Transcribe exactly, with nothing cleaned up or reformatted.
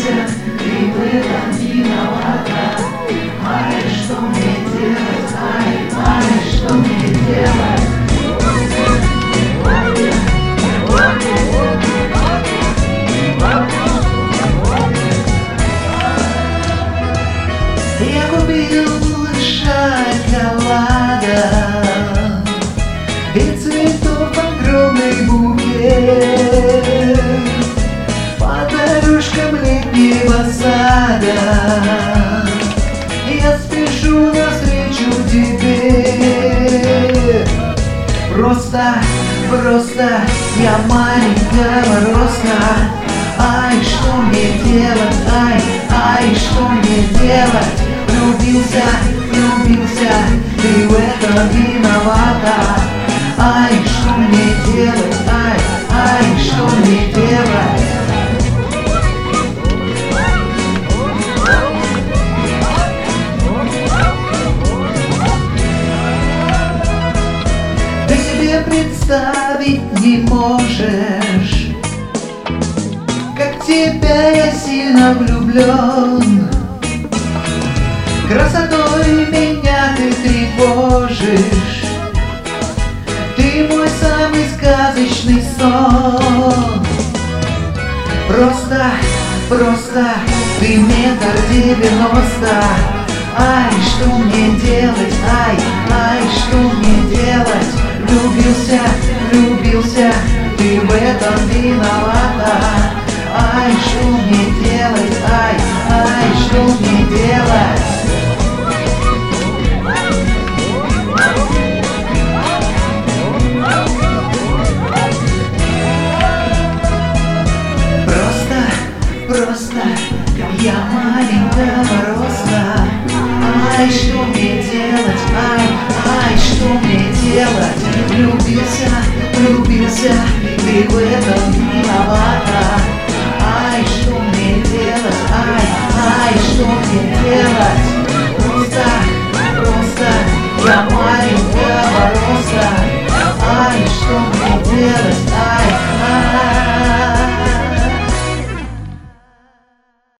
влюбился, ты в этом виновата. Ай, что мне делать, ай, ай, что мне делать? Я купил шоколада и цветов огромный букет по дорожкам летнего сада. Я спешу навстречу тебе. Просто, просто я маленького роста. Ай, что мне делать, ай, ай, что мне делать? Влюбился, влюбился, ты в этом виновата. Ай, что мне делать, ай, ай, что мне делать? Ты себе представить не можешь, как в тебя я сильно влюблен. Красотой меня ты тревожишь, ты мой самый сказочный сон. Просто, просто ты метр девяносто. Ай, что мне делать, ай, ай, что мне делать? Влюбился, влюбился, ты в этом виновата. Ай, что мне делать, ай, ай, что мне делать? Просто я маленького роста. Ай, что мне делать, ай, ай, что мне делать? Влюбился, влюбился, ты в этом